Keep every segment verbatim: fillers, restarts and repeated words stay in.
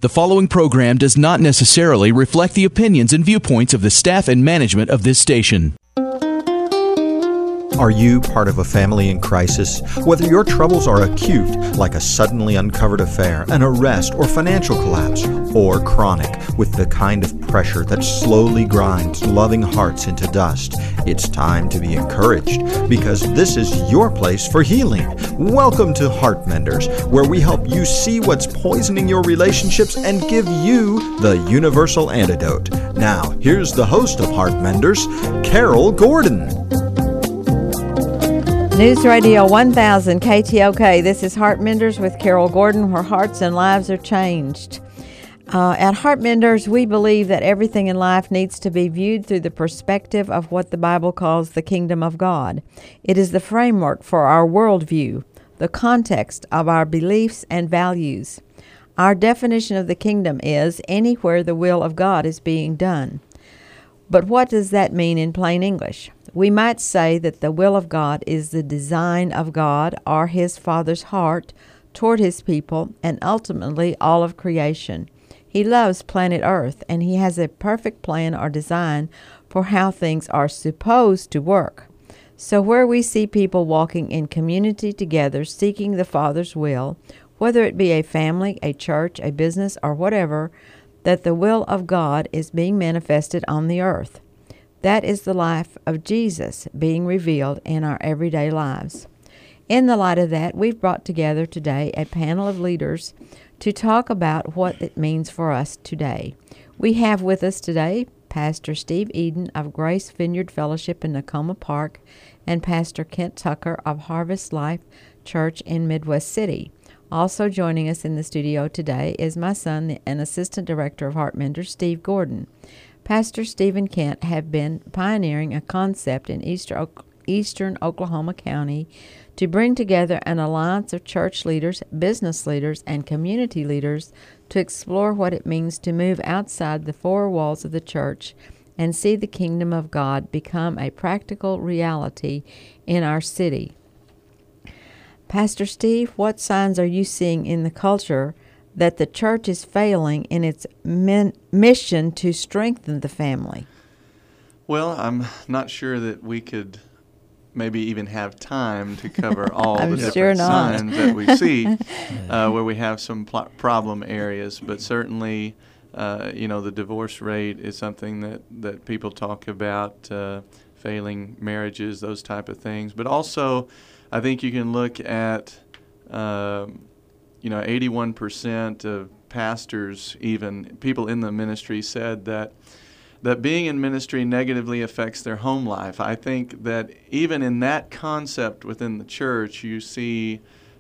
The following program does not necessarily reflect the opinions and viewpoints of the staff and management of this station. Are you part of a family in crisis? Whether your troubles are acute, like a suddenly uncovered affair, an arrest, or financial collapse, or chronic, with the kind of pressure that slowly grinds loving hearts into dust, it's time to be encouraged, because this is your place for healing. Welcome to Heart Menders, where we help you see what's poisoning your relationships and give you the universal antidote. Now, here's the host of Heart Menders, Carol Gordon. News Radio one thousand K T O K. This is Heart Menders with Carol Gordon, where hearts and lives are changed. Uh, at Heart Menders, we believe that everything in life needs to be viewed through the perspective of what the Bible calls the kingdom of God. It is the framework for our worldview, the context of our beliefs and values. Our definition of the kingdom is anywhere the will of God is being done. But what does that mean in plain English? We might say that the will of God is the design of God or His Father's heart toward His people and ultimately all of creation. He loves planet Earth, and He has a perfect plan or design for how things are supposed to work. So where we see people walking in community together seeking the Father's will, whether it be a family, a church, a business, or whatever, that the will of God is being manifested on the earth. That is the life of Jesus being revealed in our everyday lives. In the light of that, we've brought together today a panel of leaders to talk about what it means for us today. We have with us today Pastor Steve Eden of Grace Vineyard Fellowship in Nakoma Park and Pastor Kent Tucker of Harvest Life Church in Midwest City. Also joining us in the studio today is my son and Assistant Director of Heart Menders, Steve Gordon. Pastor Steve and Kent have been pioneering a concept in Easter, eastern Oklahoma County to bring together an alliance of church leaders, business leaders, and community leaders to explore what it means to move outside the four walls of the church and see the kingdom of God become a practical reality in our city. Pastor Steve, what signs are you seeing in the culture that the church is failing in its min- mission to strengthen the family? Well, I'm not sure that we could maybe even have time to cover all the different sure signs that we see uh, where we have some pl- problem areas. But certainly, uh, you know, the divorce rate is something that, that people talk about, uh, failing marriages, those type of things. But also, I think you can look at um, you know, eighty-one percent of pastors, even people in the ministry, said that that being in ministry negatively affects their home life. I think that even in that concept within the church, you see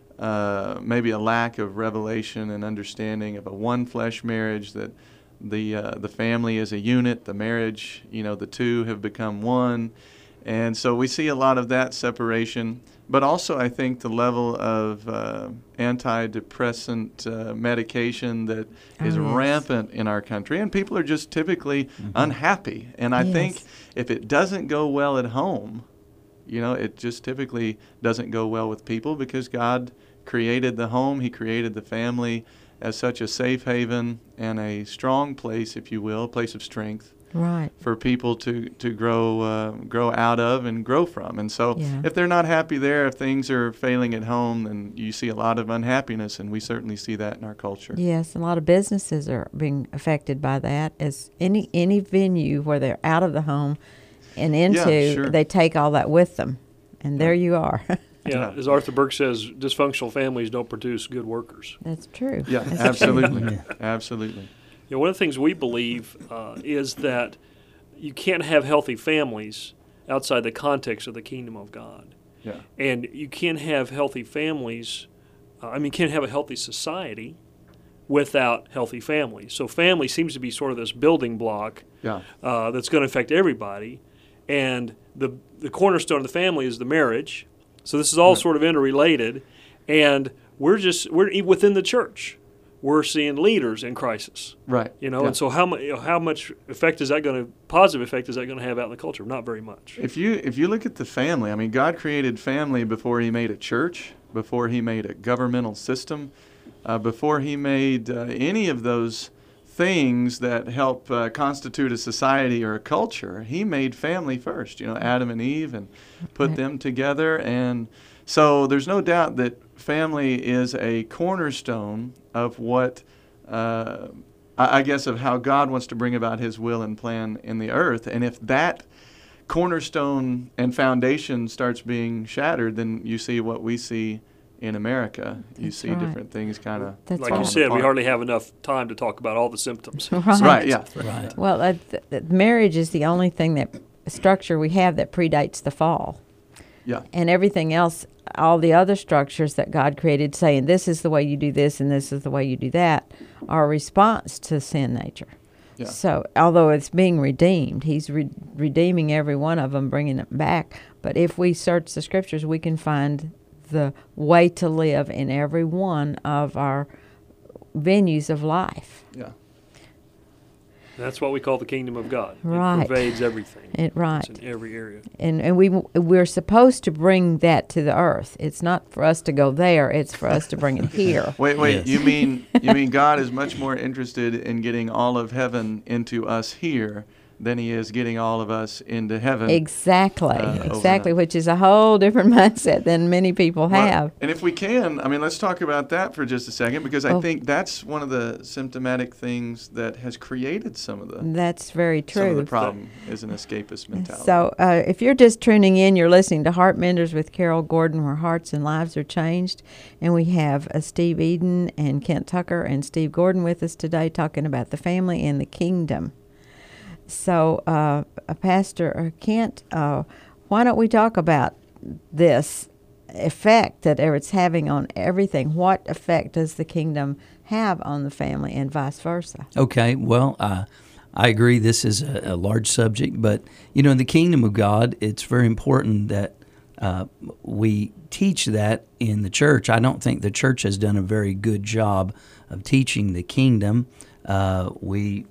uh, maybe a lack of revelation and understanding of a one-flesh marriage, that the uh, the family is a unit, the marriage, you know, the two have become one. And so we see a lot of that separation. But also, I think the level of uh, antidepressant uh, medication that oh, is yes. rampant in our country, and people are just typically mm-hmm. unhappy. And I yes. think if it doesn't go well at home, you know, it just typically doesn't go well with people, because God created the home, He created the family as such a safe haven and a strong place, if you will, a place of strength. Right. For people to, to grow uh, grow out of and grow from. And so yeah. if they're not happy there, if things are failing at home, then you see a lot of unhappiness, and we certainly see that in our culture. Yes, a lot of businesses are being affected by that. As any any venue where they're out of the home and into, yeah, sure. they take all that with them. And there you are. Yeah, as Arthur Burke says, dysfunctional families don't produce good workers. That's true. Yeah, That's absolutely. True. Absolutely. You know, one of the things we believe uh, is that you can't have healthy families outside the context of the kingdom of God. Yeah. And you can't have healthy families, uh, I mean, you can't have a healthy society without healthy families. So family seems to be sort of this building block yeah. uh, that's going to affect everybody. And the the cornerstone of the family is the marriage. So this is all right. sort of interrelated. And we're just, we're within the church. We're seeing leaders in crisis, right? You know, yeah. and so how much, you know, how much effect is that going to, positive effect is that going to have out in the culture? Not very much. If you if you look at the family, I mean, God created family before He made a church, before He made a governmental system. uh, before he made uh, any of those things that help uh, constitute a society or a culture, he made family first, you know, Adam and Eve, and put them together. And so there's no doubt that family is a cornerstone of what, uh, I guess, of how God wants to bring about his will and plan in the earth. And if that cornerstone and foundation starts being shattered, then you see what we see in America. You That's see right. different things kind of That's Like right. you said, we apart. hardly have enough time to talk about all the symptoms. Right. Right, yeah. Right. Well, uh, th- th- marriage is the only thing that structure we have that predates the fall. Yeah. And everything else, all the other structures that God created, saying this is the way you do this and this is the way you do that, are a response to sin nature. Yeah. So, although it's being redeemed, he's re- redeeming every one of them, bringing it back. But if we search the scriptures, we can find the way to live in every one of our venues of life. Yeah. That's what we call the kingdom of God. Right. It pervades everything. It, right. It's in every area. And and we we're supposed to bring that to the earth. It's not for us to go there. It's for us to bring it here. Wait, wait. Yes. You mean you mean God is much more interested in getting all of heaven into us here than he is getting all of us into heaven. Exactly, Uh, exactly, overnight. which is a whole different mindset than many people Well, have. and if we can, I mean, let's talk about that for just a second, because I Oh. think that's one of the symptomatic things that has created some of the That's very some of true. the problem is an escapist mentality. So, uh, if you're just tuning in, you're listening to Heart Menders with Carol Gordon, where hearts and lives are changed. And we have uh, Steve Eden and Kent Tucker and Steve Gordon with us today talking about the family and the kingdom. So, uh, uh, Pastor uh, Kent, uh, why don't we talk about this effect that it's having on everything? What effect does the kingdom have on the family and vice versa? Okay, well, uh, I agree this is a, a large subject, but, you know, in the kingdom of God, it's very important that uh, we teach that in the church. I don't think the church has done a very good job of teaching the kingdom. Uh, we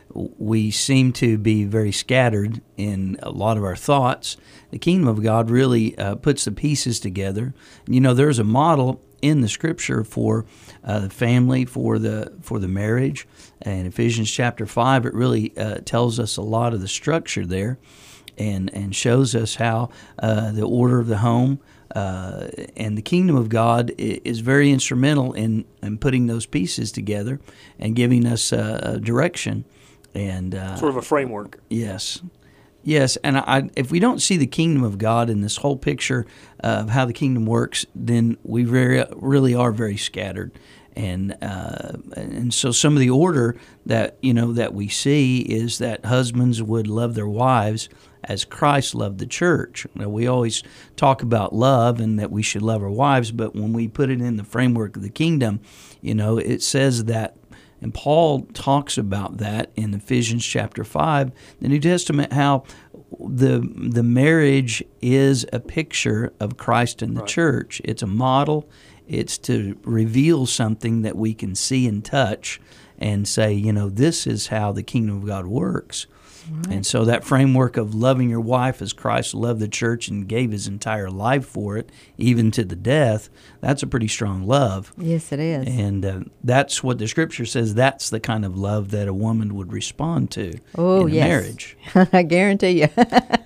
we seem to be very scattered in a lot of our thoughts. The kingdom of God really uh, puts the pieces together. You know, there's a model in the Scripture for uh, the family, for the for the marriage. And Ephesians chapter five, it really uh, tells us a lot of the structure there, and and shows us how uh, the order of the home uh, and the kingdom of God is very instrumental in, in putting those pieces together and giving us uh, a direction. And uh, Sort of a framework. Yes. Yes, and I, if we don't see the kingdom of God in this whole picture of how the kingdom works, then we very really are very scattered. And uh, and so some of the order that you know that we see is that husbands would love their wives as Christ loved the church. Now, we always talk about love and that we should love our wives, but when we put it in the framework of the kingdom, you know, it says that. And Paul talks about that in Ephesians chapter five, the New Testament, how the the marriage is a picture of Christ and the Right. church. It's a model. It's to reveal something that we can see and touch and say, you know, this is how the kingdom of God works. Right. And so that framework of loving your wife as Christ loved the church and gave his entire life for it, even to the death, that's a pretty strong love. Yes, it is. And uh, that's what the Scripture says. That's the kind of love that a woman would respond to Oh, in a yes. marriage. I guarantee you.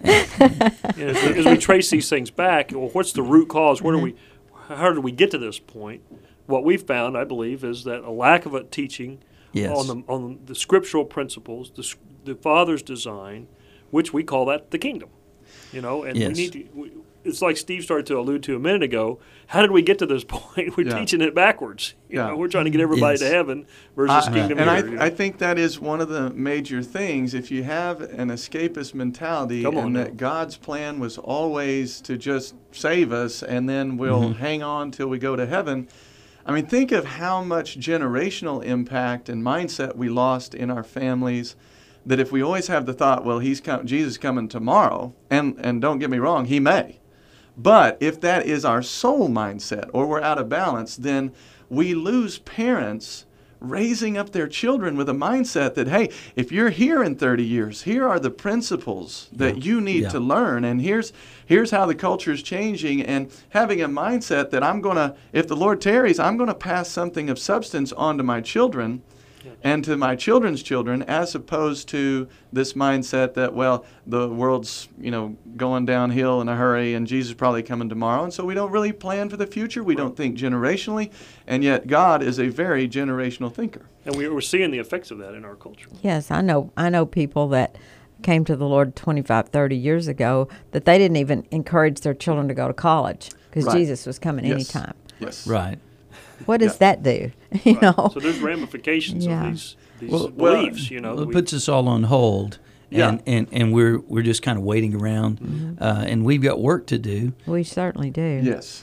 And as, as we trace these things back, well, what's the root cause? Where do we, how did we get to this point? What we've found, I believe, is that a lack of a teaching Yes. on the on the scriptural principles, the, s- the Father's design, which we call that the kingdom. You know, and Yes. we need to. We, it's like Steve started to allude to a minute ago. How did we get to this point? We're Yeah. teaching it backwards. You Yeah. know, we're trying to get everybody Yes. to heaven versus I- kingdom and here. I, you know? I think that is one of the major things. If you have an escapist mentality Come on and now. that God's plan was always to just save us and then we'll Mm-hmm. hang on till we go to heaven, I mean, think of how much generational impact and mindset we lost in our families. That if we always have the thought, well, he's com- Jesus coming tomorrow, and, and don't get me wrong, he may. But if that is our soul mindset or we're out of balance, then we lose parents raising up their children with a mindset that, hey, if you're here in thirty years, here are the principles that Yeah. you need Yeah. to learn, and here's here's how the culture is changing, and having a mindset that I'm going to, if the Lord tarries, I'm going to pass something of substance on to my children and to my children's children, as opposed to this mindset that, well, the world's, you know, going downhill in a hurry and Jesus is probably coming tomorrow, and so we don't really plan for the future. We don't think generationally, and yet God is a very generational thinker. And we, we're seeing the effects of that in our culture. Yes, I know. I know people that came to the Lord twenty-five, thirty years ago that they didn't even encourage their children to go to college because Right. Jesus was coming Yes. anytime. Yes. Right. What does Yeah. that do? You Right. know? So there's ramifications Yeah. of these, these Well- beliefs, you know. Well, that it we- puts us all on hold, Yeah. and, and, and we're we're just kind of waiting around, Mm-hmm. uh, and we've got work to do. We certainly do. Yes.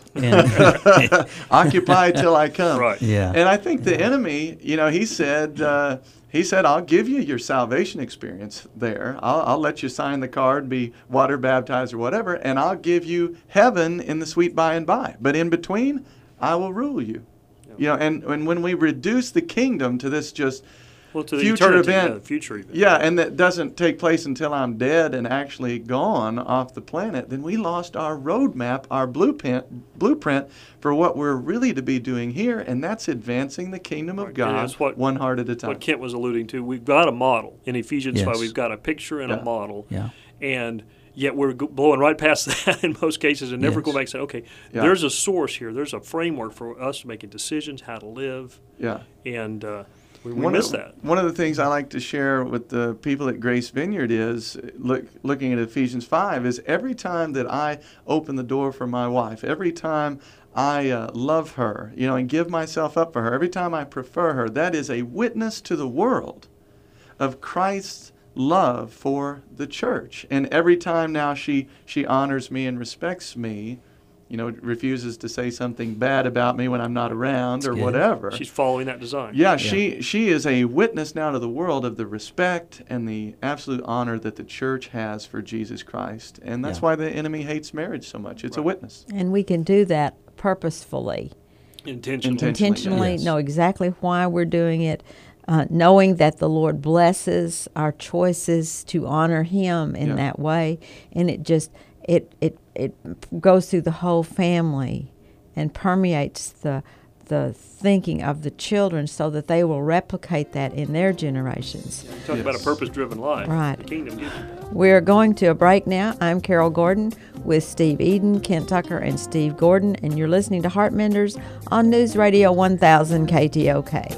And, Occupy till I come. Right. yeah, And I think the enemy, you know, he said, uh, he said, I'll give you your salvation experience there. I'll, I'll let you sign the card, be water baptized or whatever, and I'll give you heaven in the sweet by and by. But in between, I will rule you. You know, and, and when we reduce the kingdom to this just well, to the future eternity, event, yeah, the future event. yeah, and that doesn't take place until I'm dead and actually gone off the planet, then we lost our roadmap, our blueprint, blueprint for what we're really to be doing here, and that's advancing the kingdom of Right, and God that's what- one heart at a time. What Kent was alluding to, we've got a model in Ephesians Yes. five. We've got a picture and Yeah. a model, yeah, and yet we're go- blowing right past that in most cases, and never Yes. go back and say, okay, Yeah. there's a source here. There's a framework for us making decisions, how to live, Yeah. and uh, we, we One miss of, that. One of the things I like to share with the people at Grace Vineyard is, look, looking at Ephesians five, is every time that I open the door for my wife, every time I uh, love her, you know, and give myself up for her, every time I prefer her, that is a witness to the world of Christ's love for the church. And every time now she, she honors me and respects me, you know, refuses to say something bad about me when I'm not around or good. whatever. She's following that design. Yeah, she she is a witness now to the world of the respect and the absolute honor that the church has for Jesus Christ. And that's Yeah. why the enemy hates marriage so much. It's a Right. witness. And we can do that purposefully. Intentionally. Intentionally. Intentionally, Yes. know exactly why we're doing it, uh, knowing that the Lord blesses our choices to honor Him in Yeah. that way. And it just, it, it, it goes through the whole family and permeates the the thinking of the children so that they will replicate that in their generations. Talk about a Yes. purpose-driven life. Right. The kingdom gives you that. We're going to a break now. I'm Carol Gordon with Steve Eden, Kent Tucker, and Steve Gordon, and you're listening to Heartmenders on News Radio one thousand K T O K.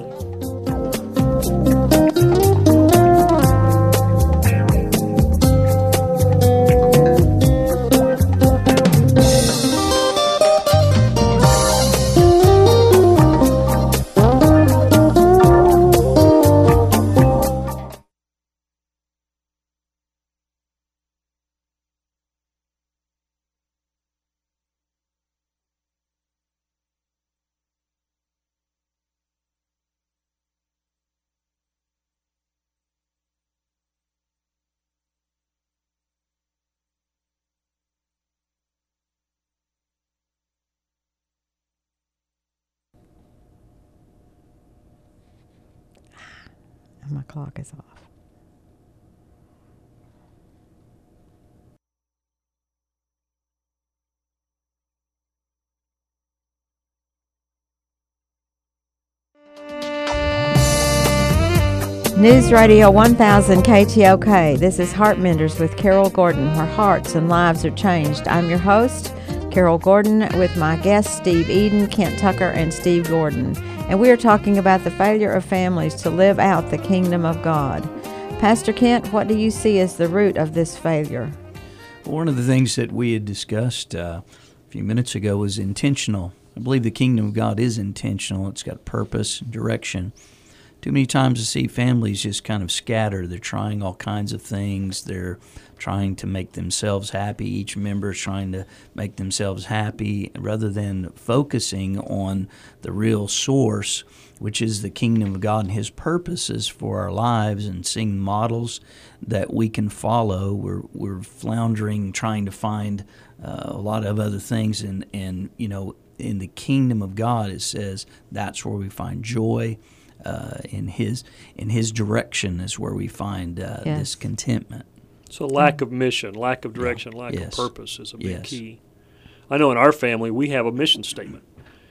My clock is off. News Radio one thousand K T O K. This is Heartmenders with Carol Gordon, where hearts and lives are changed. I'm your host, Carol Gordon, with my guests Steve Eden, Kent Tucker, and Steve Gordon. And we are talking about the failure of families to live out the kingdom of God. Pastor Kent, what do you see as the root of this failure? One of the things that we had discussed uh, a few minutes ago was intentional. I believe the kingdom of God is intentional. It's got purpose and direction. Too many times I see families just kind of scatter. They're trying all kinds of things. They're trying to make themselves happy. Each member is trying to make themselves happy rather than focusing on the real source, which is the kingdom of God and His purposes for our lives, and seeing models that we can follow. We're we're floundering, trying to find uh, a lot of other things, and, and you know, in the kingdom of God, it says that's where we find joy. uh, in His in His direction is where we find uh, Yes. this contentment. So lack of mission, lack of direction, lack Yes. of purpose is a big Yes. key. I know in our family we have a mission statement,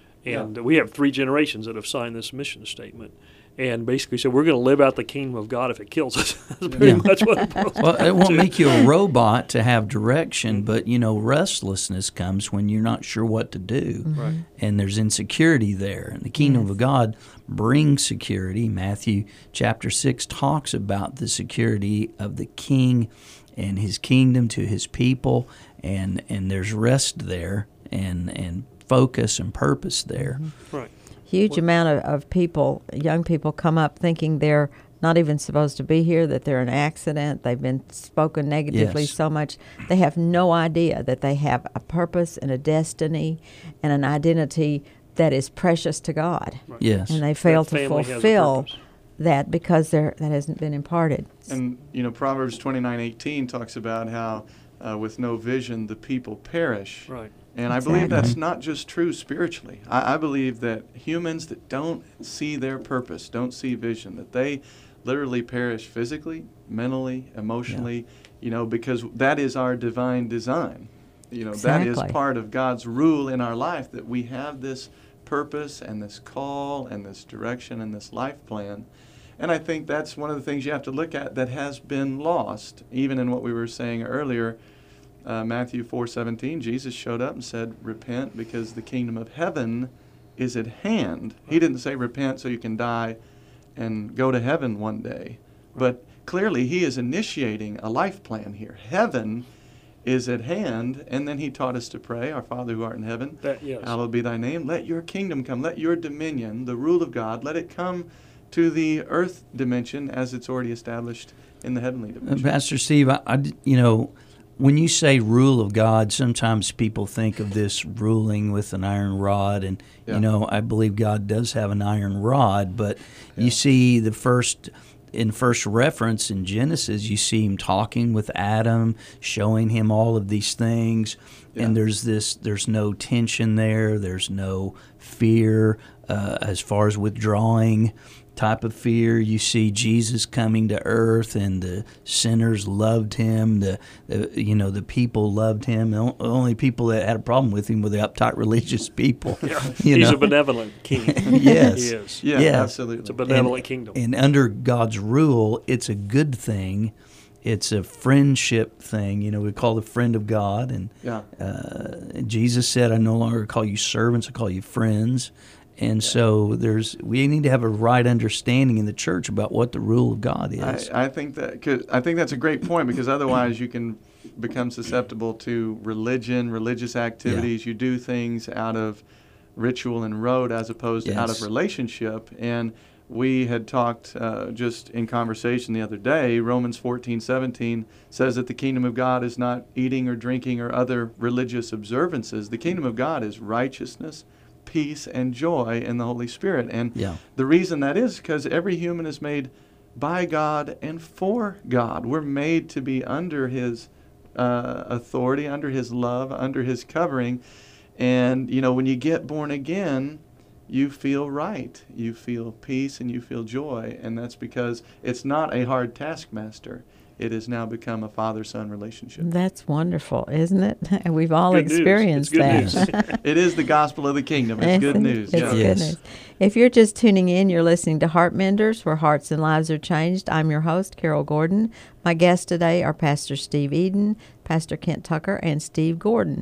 and we have three generations that have signed this mission statement, and basically said we're going to live out the kingdom of God if it kills us. That's pretty Yeah. much what it boils Well, it won't to. make you a robot to have direction, but you know, restlessness comes when you're not sure what to do, Right. and there's insecurity there. And the kingdom of God brings security. Matthew chapter six talks about the security of the King and His kingdom to His people, and and there's rest there, and and focus and purpose there. Right. Huge amount of, of people, young people, come up thinking they're not even supposed to be here, that they're an accident. They've been spoken negatively Yes. so much. They have no idea that they have a purpose and a destiny and an identity that is precious to God. Yes. And they fail That to family has a fulfill purpose. that because they're, that hasn't been imparted. And, you know, Proverbs twenty-nine eighteen talks about how uh, with no vision the people perish. Right. And I believe Exactly. that's not just true spiritually. I, I believe that humans that don't see their purpose, don't see vision, that they literally perish physically, mentally, emotionally, you know, because that is our divine design. You know, that Exactly. is part of God's rule in our life, that we have this purpose and this call and this direction and this life plan. And I think that's one of the things you have to look at that has been lost, even in what we were saying earlier. Uh, Matthew four seventeen, Jesus showed up and said, repent because the kingdom of heaven is at hand. He didn't say repent so you can die and go to heaven one day. But clearly he is initiating a life plan here. Heaven is at hand, and then he taught us to pray, our Father who art in heaven, That, yes. hallowed be thy name. Let your kingdom come. Let your dominion, the rule of God, let it come to the earth dimension as it's already established in the heavenly Uh, dimension. Pastor Steve, I, I- you know, when you say rule of God, sometimes people think of this ruling with an iron rod, and Yeah. you know, I believe God does have an iron rod. But you see the first in first reference in Genesis, you see him talking with Adam, showing him all of these things, Yeah. and there's this, there's no tension there, there's no fear uh, as far as withdrawing type of fear. You see Jesus coming to earth, and the sinners loved him. The, the you know the people loved him. The o- only people that had a problem with him were the uptight religious people. Yeah. You He's know? a benevolent king. Yes. He is. Yeah, Yes. absolutely. It's a benevolent and, kingdom. And under God's rule, it's a good thing. It's a friendship thing. You know, we call the friend of God. And Yeah. uh, Jesus said, I no longer call you servants, I call you friends. And so there's we need to have a right understanding in the church about what the rule of God is. I, I think that 'cause I think that's a great point, because otherwise you can become susceptible to religion, religious activities. You do things out of ritual and rote as opposed to out of Yes. relationship. And we had talked uh, just in conversation the other day. Romans fourteen seventeen says that the kingdom of God is not eating or drinking or other religious observances. The kingdom of God is righteousness, peace, and joy in the Holy Spirit. And Yeah. the reason that is because every human is made by God and for God. We're made to be under His uh, authority, under His love, under His covering. And, you know, when you get born again, you feel right. You feel peace and you feel joy. And that's because it's not a hard taskmaster. It has now become a father-son relationship. That's wonderful, isn't it? We've all Good news. experienced It's good that. news. It is the gospel of the kingdom. It's good Isn't it? news. It's yeah. good Yes. news. If you're just tuning in, you're listening to Heart Menders, where hearts and lives are changed. I'm your host, Carol Gordon. My guests today are Pastor Steve Eden, Pastor Kent Tucker, and Steve Gordon.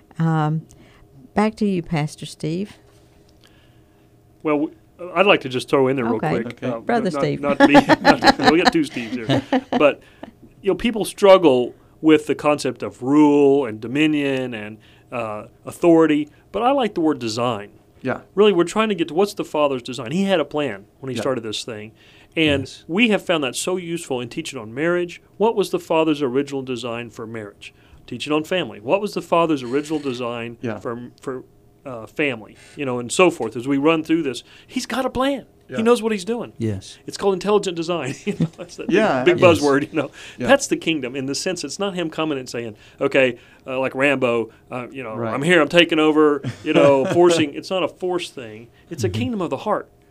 Um, back to you, Pastor Steve. Well, w- I'd like to just throw in there real Okay. quick. Okay. Brother not, Steve. Not to be, not to, we got two Steves here. But, you know, people struggle with the concept of rule and dominion and uh, authority, but I like the word design. Yeah. Really, we're trying to get to what's the Father's design. He had a plan when he Yeah. started this thing. And Yes. we have found that so useful in teaching on marriage. What was the Father's original design for marriage? Teaching on family. What was the Father's original design Yeah. for for uh, family? You know, and so forth. As we run through this, He's got a plan. Yeah. He knows what He's doing. Yes. It's called intelligent design. You know, that's that Yeah, big, big yes. buzzword. You know, Yeah. that's the kingdom in the sense it's not Him coming and saying, "Okay, uh, like Rambo, uh, you know, Right. I'm here, I'm taking over." You know, forcing. It's not a force thing. It's a kingdom of the heart.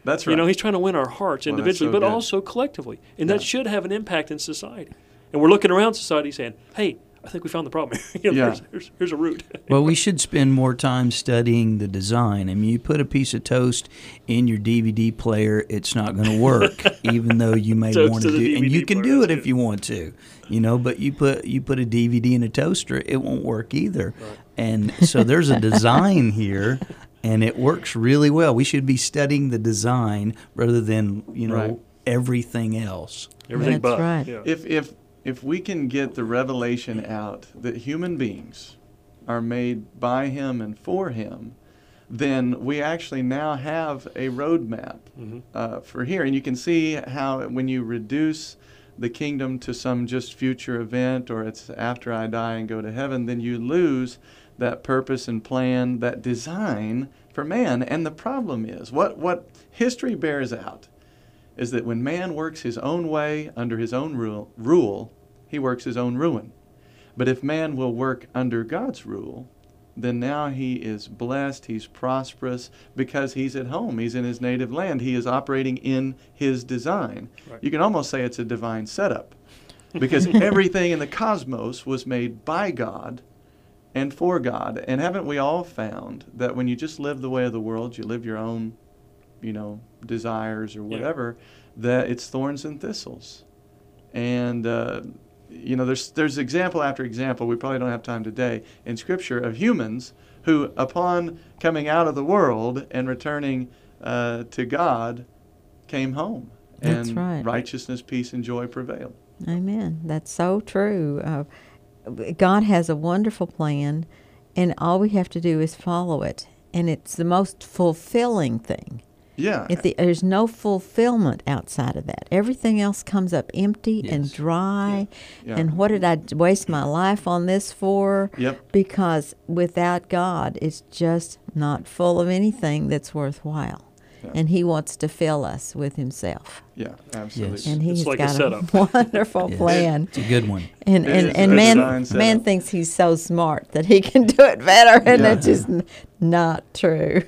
That's You know, right. he's trying to win our hearts Well, that's individually, so but good. also collectively. And Yeah. that should have an impact in society. And we're looking around society saying, hey, I think we found the problem. You know, Yeah. here's, here's, here's a root. Well, we should spend more time studying the design. I mean, you put a piece of toast in your D V D player, it's not going to work, even though you may Toast want to to the do. And D V D you can player, do that's it if good. you want to, you know. But you put you put a D V D in a toaster, it won't work either. Right. And so there's a design here, and it works really well. We should be studying the design rather than you know Right. everything else. Everything That's but. right. Yeah. If if if we can get the revelation out that human beings are made by him and for him, then we actually now have a roadmap Mhm. uh, for here. And you can see how when you reduce the kingdom to some just future event, or it's after I die and go to heaven, then you lose that purpose and plan, that design for man. And the problem is, what, what history bears out is that when man works his own way under his own rule, rule, he works his own ruin. But if man will work under God's rule, then now he is blessed, he's prosperous, because he's at home, he's in his native land, he is operating in his design. Right. You can almost say it's a divine setup, because everything in the cosmos was made by God and for God. And haven't we all found that when you just live the way of the world, you live your own, you know, desires or whatever, that it's thorns and thistles. And, uh, you know, there's there's example after example, we probably don't have time today, in Scripture of humans who, upon coming out of the world and returning uh, to God, came home. That's and right. righteousness, peace, and joy prevailed. Amen. That's so true. Uh, God has a wonderful plan, and all we have to do is follow it. And it's the most fulfilling thing. Yeah. If the, there's no fulfillment outside of that. Everything else comes up empty and Yes. dry. Yeah. And what did I waste my life on this for? Yep. Because without God, it's just not full of anything that's worthwhile. Yeah. And He wants to fill us with Himself. Yeah, absolutely. Yes. And He's like a got a, setup. wonderful Yes. plan. It's a good one. And It and, is and a man design setup. man thinks he's so smart that he can do it better, and Yeah. that's just n- not true.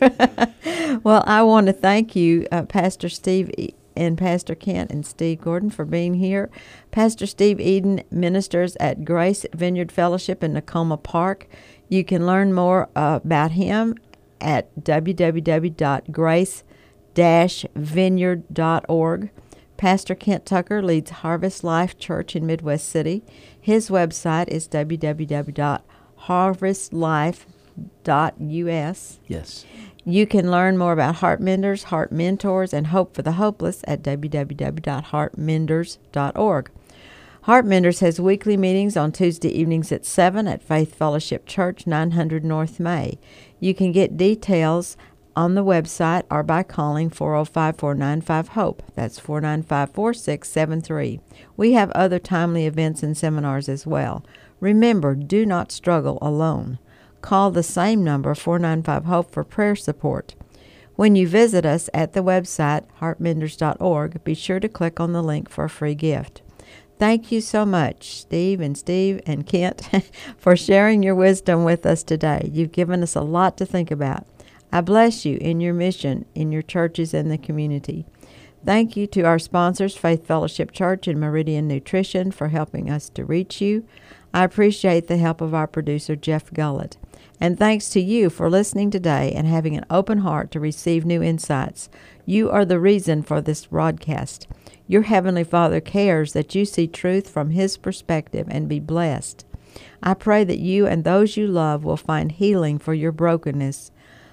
Well, I want to thank you, uh, Pastor Steve E- and Pastor Kent and Steve Gordon, for being here. Pastor Steve Eden ministers at Grace Vineyard Fellowship in Nakoma Park. You can learn more uh, about him at w w w dot grace dash vineyard dot org. Pastor Kent Tucker leads Harvest Life Church in Midwest City. His website is w w w dot harvest life dot u s. Yes. You can learn more about Heart Menders, Heart Mentors, and Hope for the Hopeless at w w w dot heart menders dot org. Heart Menders has weekly meetings on Tuesday evenings at seven at Faith Fellowship Church, nine hundred North May. You can get details on the website or by calling four oh five, four nine five, HOPE. That's four nine five, four six seven three. We have other timely events and seminars as well. Remember, do not struggle alone. Call the same number, four nine five, HOPE, for prayer support. When you visit us at the website, heart menders dot org, be sure to click on the link for a free gift. Thank you so much, Steve and Steve and Kent, for sharing your wisdom with us today. You've given us a lot to think about. I bless you in your mission, in your churches and the community. Thank you to our sponsors, Faith Fellowship Church and Meridian Nutrition, for helping us to reach you. I appreciate the help of our producer, Jeff Gullett. And thanks to you for listening today and having an open heart to receive new insights. You are the reason for this broadcast. Your Heavenly Father cares that you see truth from His perspective and be blessed. I pray that you and those you love will find healing for your brokenness,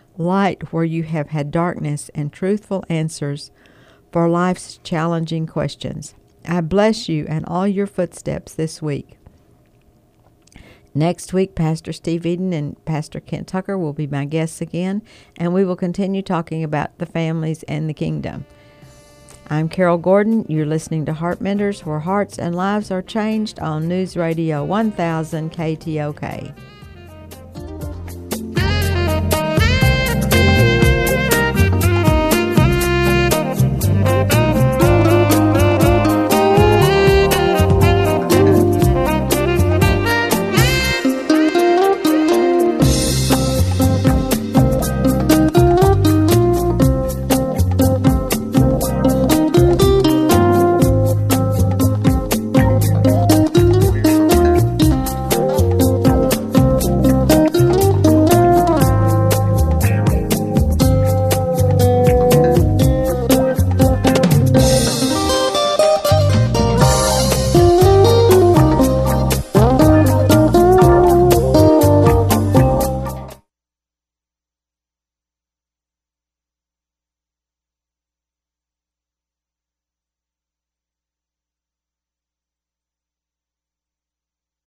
light where you have had darkness, and truthful answers for life's challenging questions. I bless you and all your footsteps this week. Next week, Pastor Steve Eden and Pastor Kent Tucker will be my guests again, and we will continue talking about the families and the kingdom. I'm Carol Gordon. You're listening to Heart Menders, where hearts and lives are changed on News Radio one thousand K T O K.